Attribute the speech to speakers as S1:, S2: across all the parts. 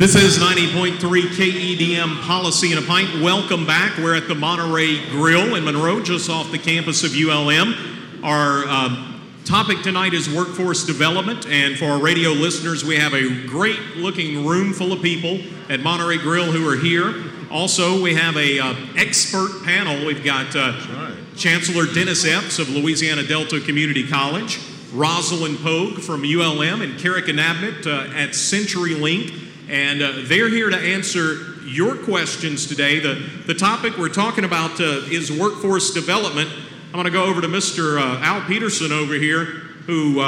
S1: This is 90.3 KEDM Policy in a Pint. Welcome back. We're at the Monterey Grill in Monroe, just off the campus of ULM. Our topic tonight is workforce development, and for our radio listeners, we have a great-looking room full of people at Monterey Grill who are here. Also, we have a expert panel. We've got Chancellor Dennis Epps of Louisiana Delta Community College, Rosalind Pogue from ULM, and Carrick Anabnett at CenturyLink. And they're here to answer your questions today. The topic we're talking about is workforce development. I'm going to go over to Mr. Al Peterson over here, who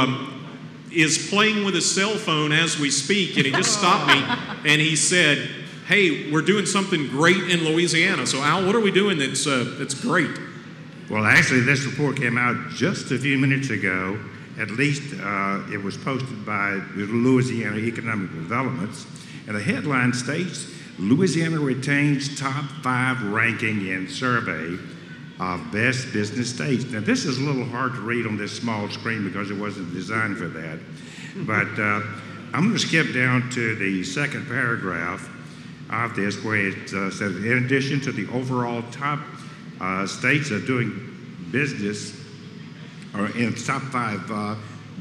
S1: is playing with his cell phone as we speak, and he just stopped me, and he said, hey, we're doing something great in Louisiana. So, Al, what are we doing that's great?
S2: Well, actually, this report came out just a few minutes ago. At least it was posted by the Louisiana Economic Developments. And the headline states, Louisiana retains top 5 ranking in survey of best business states. Now, this is a little hard to read on this small screen because it wasn't designed for that. But I'm going to skip down to the second paragraph of this, where it says, in addition to the overall top states of doing business, or in top 5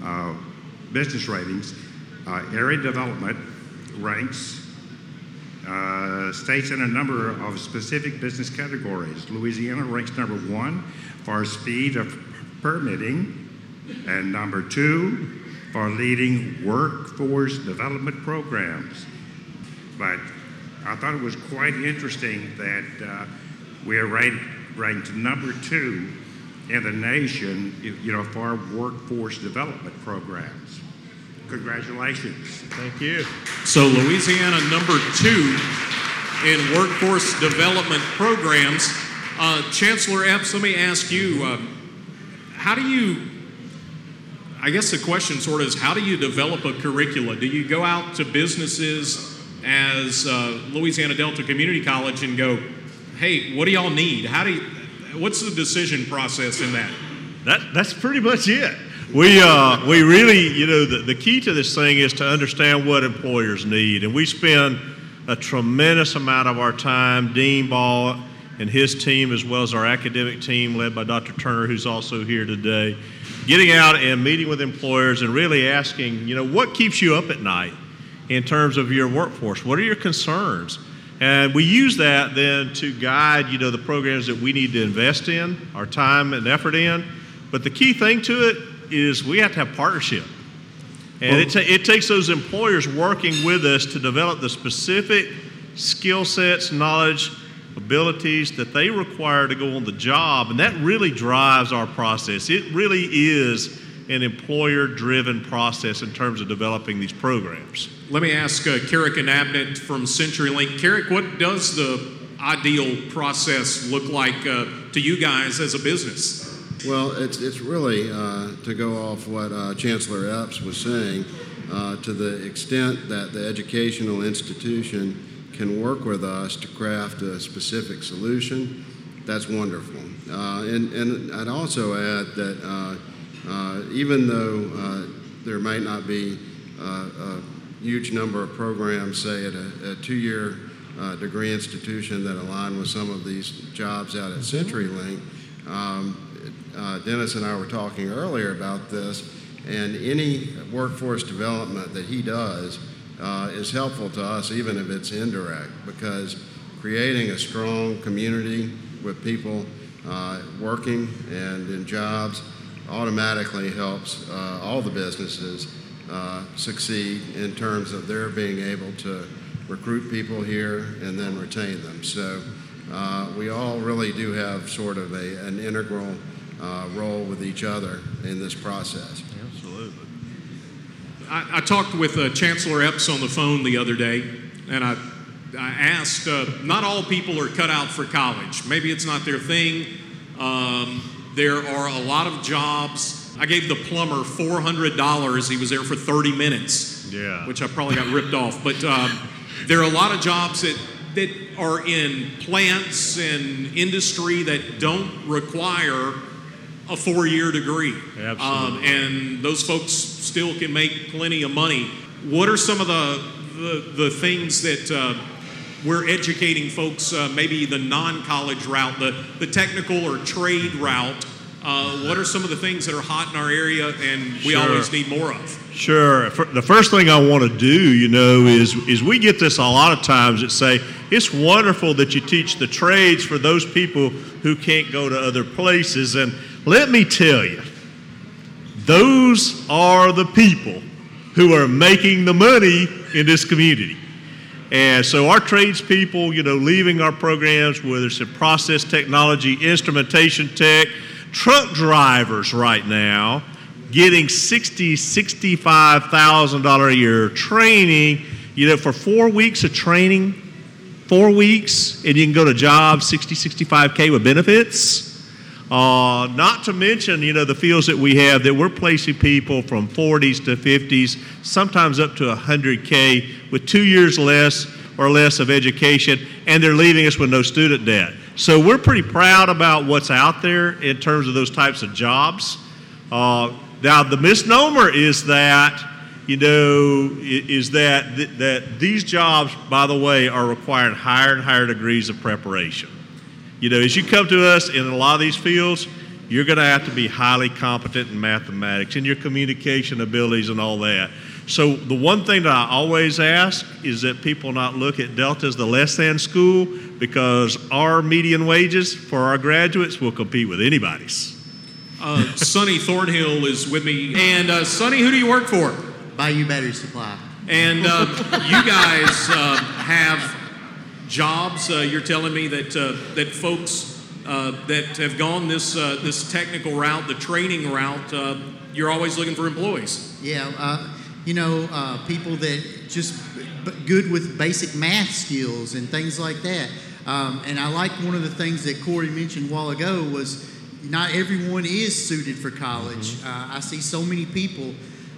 S2: business ratings, area development ranks states in a number of specific business categories. Louisiana ranks number 1 for speed of permitting, and number 2 for leading workforce development programs. But I thought it was quite interesting that we're ranked number 2 in the nation, for workforce development programs. Congratulations.
S3: Thank you.
S1: So Louisiana number 2 in workforce development programs. Chancellor Epps, let me ask you, how do you, I guess the question sort of is, how do you develop a curricula? Do you go out to businesses as Louisiana Delta Community College and go, hey, what do y'all need? What's the decision process in that?
S3: That's pretty much it. We really, the key to this thing is to understand what employers need. And we spend a tremendous amount of our time, Dean Ball and his team, as well as our academic team led by Dr. Turner, who's also here today, getting out and meeting with employers and really asking, what keeps you up at night in terms of your workforce? What are your concerns? And we use that then to guide, the programs that we need to invest in, our time and effort in. But the key thing to it is we have to have partnership. And it takes those employers working with us to develop the specific skill sets, knowledge, abilities that they require to go on the job. And that really drives our process. It really is an employer-driven process in terms of developing these programs.
S1: Let me ask Carrick Anabnett from CenturyLink. Carrick, what does the ideal process look like to you guys as a business?
S4: Well, it's really, to go off what Chancellor Epps was saying, to the extent that the educational institution can work with us to craft a specific solution, that's wonderful. And I'd also add that even though there might not be a huge number of programs, say at a 2-year degree institution that align with some of these jobs out at CenturyLink, Dennis and I were talking earlier about this, and any workforce development that he does is helpful to us, even if it's indirect, because creating a strong community with people working and in jobs automatically helps all the businesses succeed in terms of their being able to recruit people here and then retain them. So we all really do have sort of an integral role with each other in this process.
S3: Absolutely.
S1: I talked with Chancellor Epps on the phone the other day, and I asked, not all people are cut out for college. Maybe it's not their thing. There are a lot of jobs. I gave the plumber $400. He was there for 30 minutes, which I probably got ripped off. But there are a lot of jobs that are in plants and industry that don't require a 4-year degree.
S3: Absolutely.
S1: And those folks still can make plenty of money. What are some of the things that we're educating folks, maybe the non-college route, the technical or trade route, what are some of the things that are hot in our area and we always need more of?
S3: Sure. The first thing I want to do, is we get this a lot of times that say, it's wonderful that you teach the trades for those people who can't go to other places. And let me tell you, those are the people who are making the money in this community. And so our tradespeople, leaving our programs, whether it's in process technology, instrumentation tech, truck drivers right now, getting $60,000, $65,000 a year training, for 4 weeks of training, 4 weeks, and you can go to jobs, $60,000, $65K with benefits. Not to mention, the fields that we have that we're placing people from 40s to 50s, sometimes up to 100K with 2 years less of education, and they're leaving us with no student debt. So we're pretty proud about what's out there in terms of those types of jobs. Now, the misnomer is that, that these jobs, by the way, are requiring higher and higher degrees of preparation. As you come to us in a lot of these fields, you're going to have to be highly competent in mathematics and your communication abilities and all that. So the one thing that I always ask is that people not look at Delta as the less than school, because our median wages for our graduates will compete with anybody's.
S1: Sonny Thornhill is with me. And Sonny, who do you work for?
S5: Bayou Battery Supply.
S1: And you guys have jobs. You're telling me that folks that have gone this technical route, the training route, you're always looking for employees.
S5: Yeah, people that just good with basic math skills and things like that. And I like one of the things that Corey mentioned a while ago was not everyone is suited for college. I see so many people.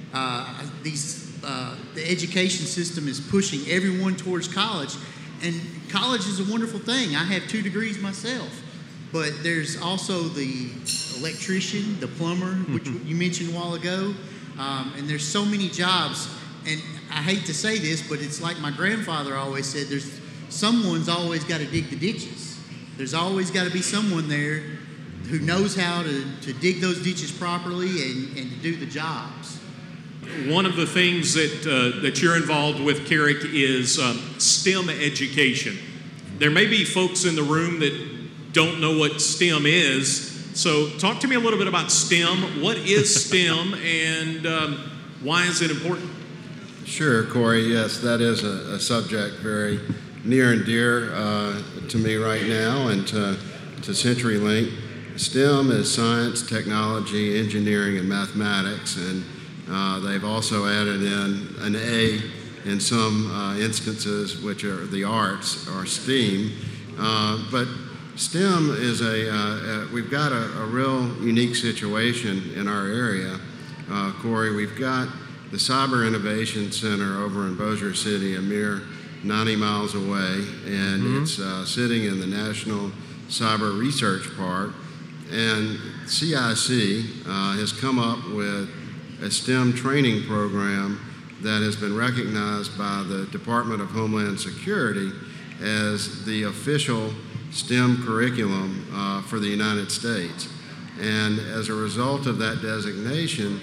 S5: The education system is pushing everyone towards college, and college is a wonderful thing. I have 2 degrees myself, but there's also the electrician, the plumber, which you mentioned a while ago, and there's so many jobs. And I hate to say this, but it's like my grandfather always said: someone's always got to dig the ditches. There's always got to be someone there who knows how to dig those ditches properly and to do the jobs.
S1: One of the things that you're involved with, Carrick, is STEM education. There may be folks in the room that don't know what STEM is, so talk to me a little bit about STEM. What is STEM, and why is it important?
S4: Sure, Corey. Yes, that is a subject very near and dear to me right now and to CenturyLink. STEM is science, technology, engineering, and mathematics, and they've also added in an A in some instances, which are the arts or STEAM. But STEM is we've got a real unique situation in our area. Corey, we've got the Cyber Innovation Center over in Bossier City, a mere 90 miles away, and it's sitting in the National Cyber Research Park. And CIC has come up with a STEM training program that has been recognized by the Department of Homeland Security as the official STEM curriculum for the United States. And as a result of that designation,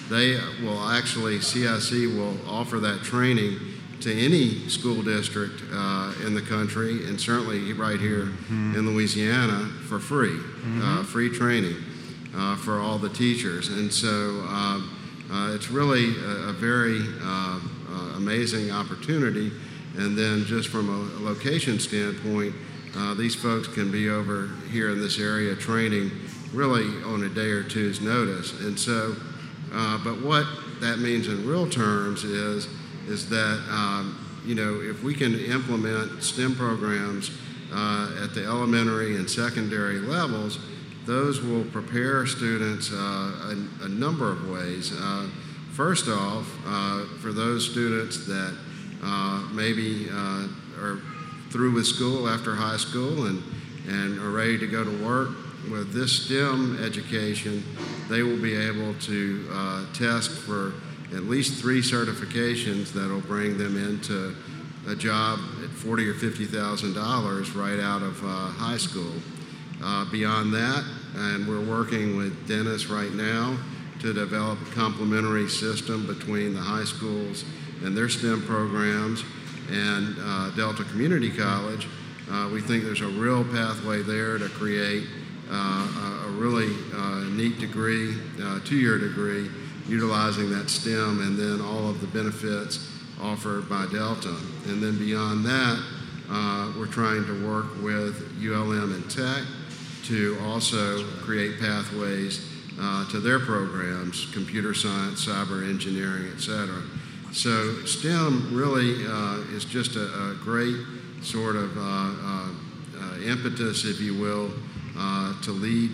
S4: CIC will offer that training to any school district in the country, and certainly right here in Louisiana, for free, free training for all the teachers. And so it's really a very amazing opportunity. And then just from a location standpoint, these folks can be over here in this area training really on a day or two's notice. And so, but what that means in real terms is that, if we can implement STEM programs at the elementary and secondary levels, those will prepare students a number of ways. First off, for those students that maybe are through with school after high school and are ready to go to work, with this STEM education, they will be able to test for at least 3 certifications that will bring them into a job at $40,000 or $50,000 right out of high school. Beyond that, and we're working with Dennis right now to develop a complementary system between the high schools and their STEM programs and Delta Community College. We think there's a real pathway there to create a really neat degree, 2-year degree, utilizing that STEM and then all of the benefits offered by Delta. And then beyond that, we're trying to work with ULM and Tech to also create pathways to their programs, computer science, cyber engineering, et cetera. So STEM really is just a great sort of impetus, if you will, to lead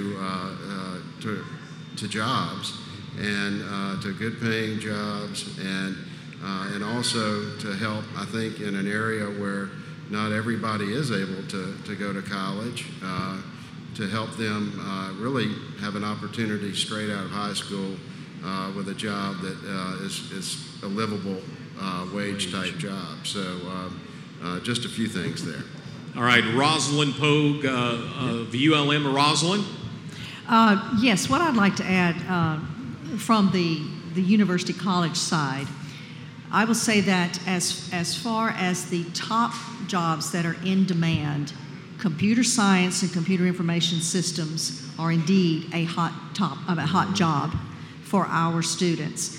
S4: to jobs and to good paying jobs and also to help, I think, in an area where not everybody is able to go to college, to help them really have an opportunity straight out of high school with a job that is a livable wage type job. So just a few things there.
S1: All right, Rosalind Pogue of ULM. Rosalind?
S6: Yes, what I'd like to add from the University College side, I will say that as far as the top jobs that are in demand, computer science and computer information systems are indeed a hot job for our students.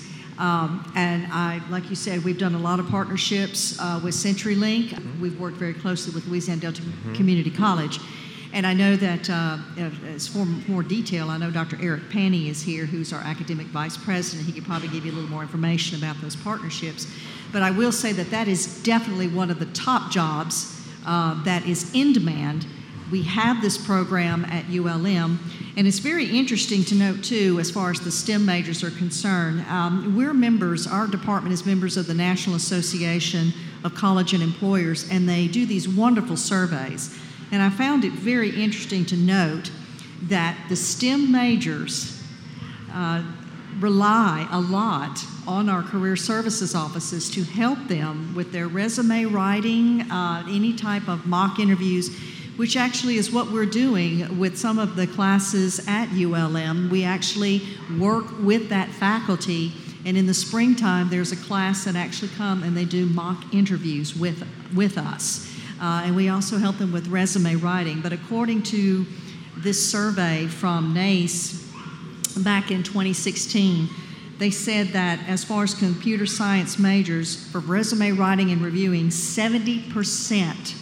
S6: And like you said, we've done a lot of partnerships with CenturyLink. We've worked very closely with Louisiana Delta Community College. And I know that, as for more detail, I know Dr. Eric Panny is here, who's our academic vice president. He could probably give you a little more information about those partnerships. But I will say that that is definitely one of the top jobs that is in demand. We have this program at ULM, and it's very interesting to note, too, as far as the STEM majors are concerned. We're members, our department is members of the National Association of College and Employers, and they do these wonderful surveys. And I found it very interesting to note that the STEM majors rely a lot on our career services offices to help them with their resume writing, any type of mock interviews, which actually is what we're doing with some of the classes at ULM. We actually work with that faculty, and in the springtime there's a class that actually come and they do mock interviews with us. And we also help them with resume writing. But according to this survey from NACE back in 2016, they said that as far as computer science majors, for resume writing and reviewing, 70%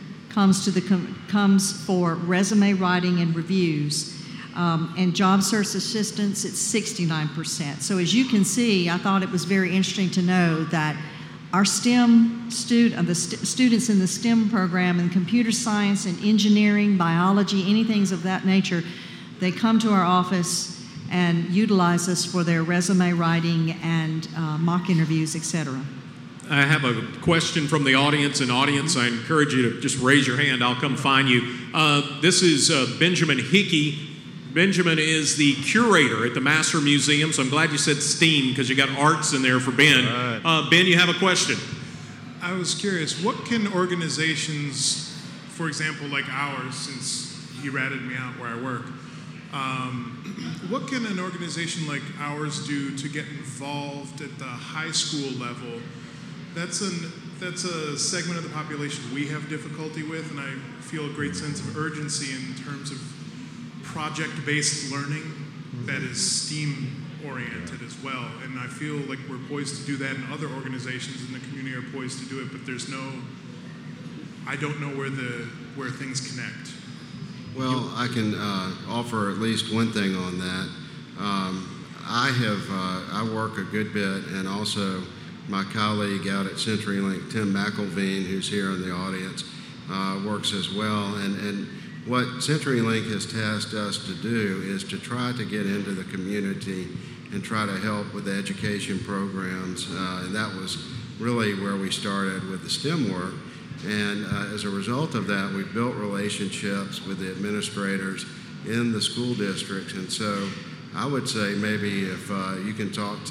S6: comes for resume writing and reviews. And job search assistants, it's 69%. So as you can see, I thought it was very interesting to know that our STEM students in the STEM program in computer science and engineering, biology, anything of that nature, they come to our office and utilize us for their resume writing and mock interviews, etc.
S1: I have a question from the audience. I encourage you to just raise your hand. I'll come find you. This is Benjamin Hickey. Benjamin is the curator at the Massar Museum, so I'm glad you said STEAM because you got arts in there for Ben. Right. Ben, you have a question.
S7: I was curious, what can organizations, for example, like ours, since he ratted me out where I work, what can an organization like ours do to get involved at the high school level? That's a segment of the population we have difficulty with, and I feel a great sense of urgency in terms of project-based learning that is STEAM-oriented as well. And I feel like we're poised to do that, and other organizations in the community are poised to do it, but I don't know where things connect.
S4: Well, I can offer at least one thing on that. I work a good bit, and also my colleague out at CenturyLink, Tim McElveen, who's here in the audience, works as well. And what CenturyLink has tasked us to do is to try to get into the community and try to help with the education programs. And that was really where we started with the STEM work. And as a result of that, we built relationships with the administrators in the school districts. And so I would say maybe if you can talk to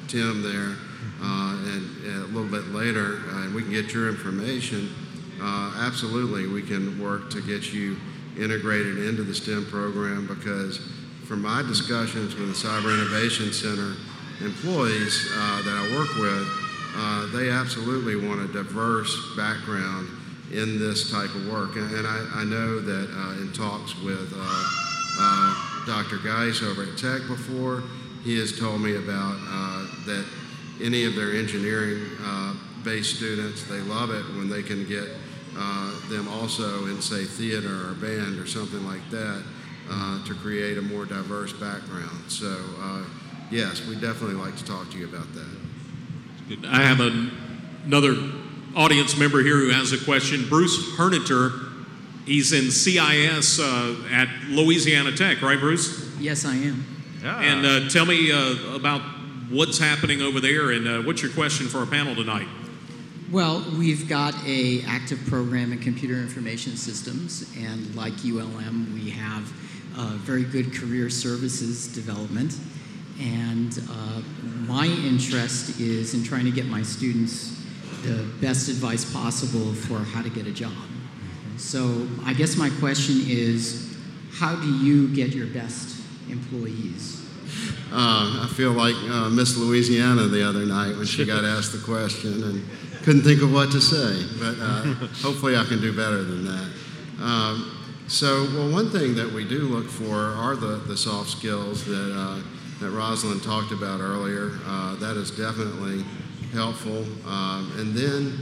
S4: Tim there, and a little bit later, and we can get your information. Absolutely, we can work to get you integrated into the STEM program, because from my discussions with the Cyber Innovation Center employees that I work with, they absolutely want a diverse background in this type of work. And I know that in talks with Dr. Geis over at Tech before, he has told me about that any of their engineering based students, they love it when they can get them also in, say, theater or band or something like that to create a more diverse background. So yes, we definitely like to talk to you about that.
S1: I have another audience member here who has a question. Bruce Herneter, he's in CIS at Louisiana Tech, right, Bruce?
S8: Yes, I am.
S3: Yeah.
S1: And tell me about what's happening over there, and what's your question for our panel tonight?
S8: Well, we've got a active program in computer information systems, and like ULM, we have very good career services development. And my interest is in trying to get my students the best advice possible for how to get a job. So I guess my question is, how do you get your best employees?
S4: I feel like Miss Louisiana the other night when she got asked the question and couldn't think of what to say, but hopefully I can do better than that. Well, one thing that we do look for are the soft skills that Rosalind talked about earlier. That is definitely helpful. And then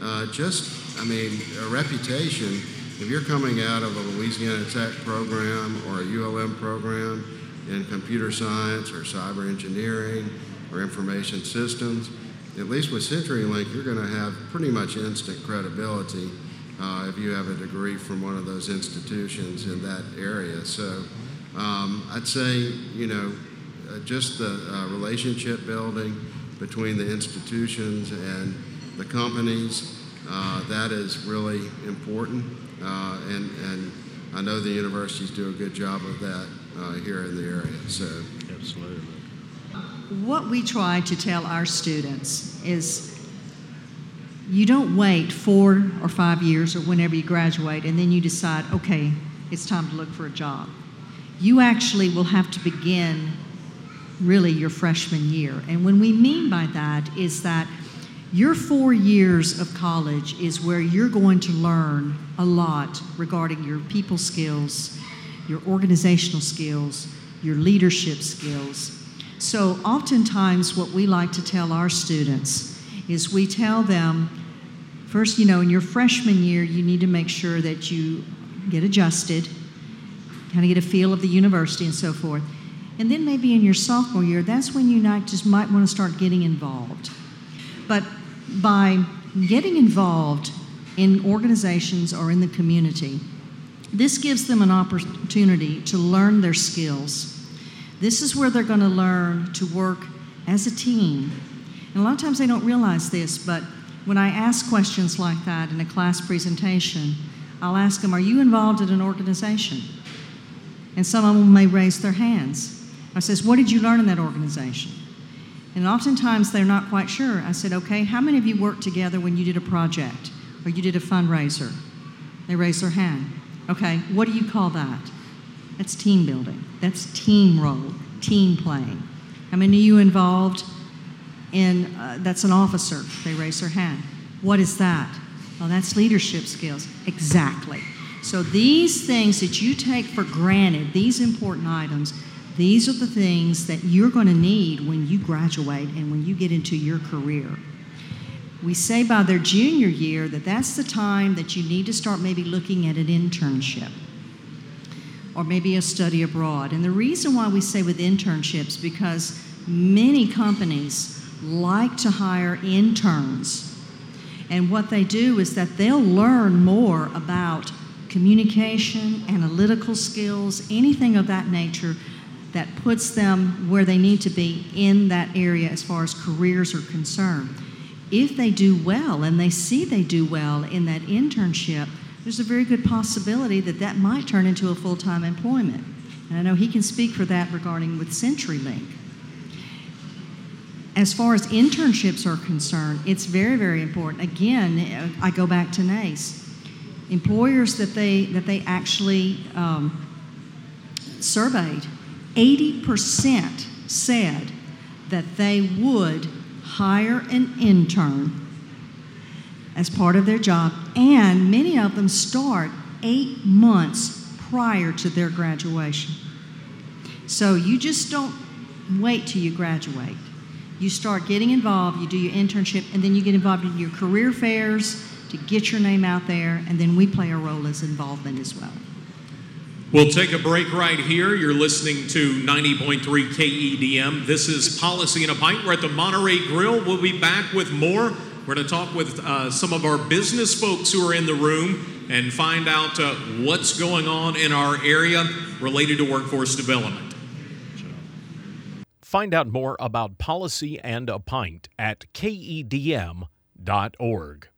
S4: a reputation. If you're coming out of a Louisiana Tech program or a ULM program in computer science or cyber engineering or information systems, at least with CenturyLink, you're going to have pretty much instant credibility if you have a degree from one of those institutions in that area. So I'd say, just the relationship building between the institutions and the companies, that is really important. And I know the universities do a good job of that here in the area. So
S3: Absolutely.
S6: What we try to tell our students is you don't wait 4 or 5 years or whenever you graduate and then you decide, okay, it's time to look for a job. You actually will have to begin really your freshman year. And what we mean by that is that your 4 years of college is where you're going to learn a lot regarding your people skills, your organizational skills, your leadership skills. So oftentimes what we like to tell our students is we tell them, first, in your freshman year, you need to make sure that you get adjusted, kind of get a feel of the university and so forth. And then maybe in your sophomore year, that's when you might want to start getting involved. But by getting involved in organizations or in the community, this gives them an opportunity to learn their skills. This is where they're going to learn to work as a team. And a lot of times they don't realize this, but when I ask questions like that in a class presentation, I'll ask them, are you involved in an organization? And some of them may raise their hands. I says, what did you learn in that organization? And oftentimes they're not quite sure. I said, okay, how many of you worked together when you did a project or you did a fundraiser? They raised their hand. Okay, what do you call that? That's team building. That's team role, team playing. How many of you involved in, that's an officer? They raise their hand. What is that? Well, that's leadership skills. Exactly. So these things that you take for granted, these important items, these are the things that you're going to need when you graduate and when you get into your career. We say by their junior year that that's the time that you need to start maybe looking at an internship or maybe a study abroad. And the reason why we say with internships, because many companies like to hire interns. And what they do is that they'll learn more about communication, analytical skills, anything of that nature that puts them where they need to be in that area as far as careers are concerned. If they do well and they see they do well in that internship, there's a very good possibility that that might turn into a full-time employment. And I know he can speak for that regarding with CenturyLink. As far as internships are concerned, it's very, very important. Again, I go back to NACE. Employers that they actually surveyed, 80% said that they would hire an intern as part of their job, and many of them start 8 months prior to their graduation. So you just don't wait till you graduate. You start getting involved, you do your internship, and then you get involved in your career fairs to get your name out there, and then we play a role as involvement as well.
S1: We'll take a break right here. You're listening to 90.3 KEDM. This is Policy in a Pint. We're at the Monterey Grill. We'll be back with more. We're going to talk with some of our business folks who are in the room and find out what's going on in our area related to workforce development.
S9: Find out more about Policy and a Pint at KEDM.org.